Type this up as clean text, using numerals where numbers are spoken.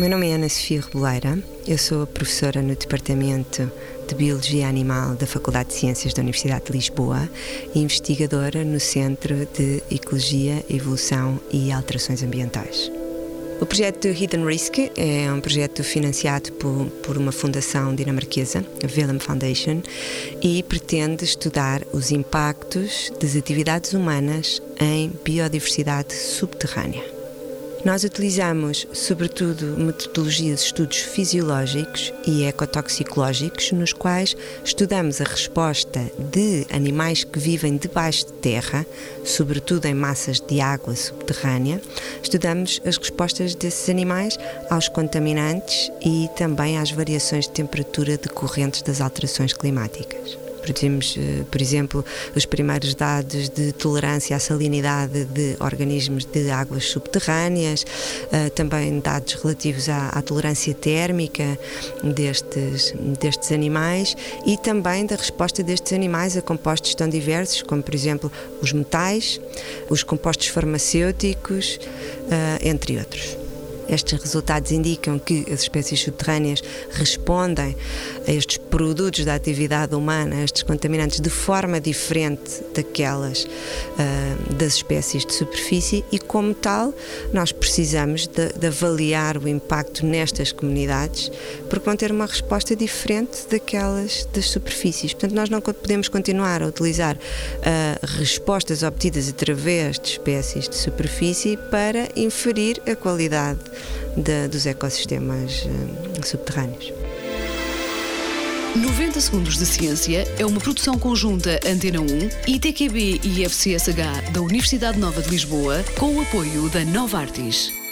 meu nome é Ana Sofia Reboleira, eu sou professora no Departamento de Biologia Animal da Faculdade de Ciências da Universidade de Lisboa e investigadora no Centro de Ecologia, Evolução e Alterações Ambientais. O projeto Hidden Risk é um projeto financiado por uma fundação dinamarquesa, a Velem Foundation, e pretende estudar os impactos das atividades humanas em biodiversidade subterrânea. Nós utilizamos, sobretudo, metodologias de estudos fisiológicos e ecotoxicológicos, nos quais estudamos a resposta de animais que vivem debaixo de terra, sobretudo em massas de água subterrânea. Estudamos as respostas desses animais aos contaminantes e também às variações de temperatura decorrentes das alterações climáticas. Produzimos, por exemplo, os primeiros dados de tolerância à salinidade de organismos de águas subterrâneas, também dados relativos à tolerância térmica destes animais e também da resposta destes animais a compostos tão diversos, como, por exemplo, os metais, os compostos farmacêuticos, entre outros. Estes resultados indicam que as espécies subterrâneas respondem a estes produtos da atividade humana, a estes contaminantes, de forma diferente daquelas das espécies de superfície e, como tal, nós precisamos de avaliar o impacto nestas comunidades porque vão ter uma resposta diferente daquelas das superfícies. Portanto, nós não podemos continuar a utilizar respostas obtidas através de espécies de superfície para inferir a qualidade dos ecossistemas subterrâneos. 90 Segundos de Ciência é uma produção conjunta Antena 1, ITQB e FCSH da Universidade Nova de Lisboa, com o apoio da Novartis.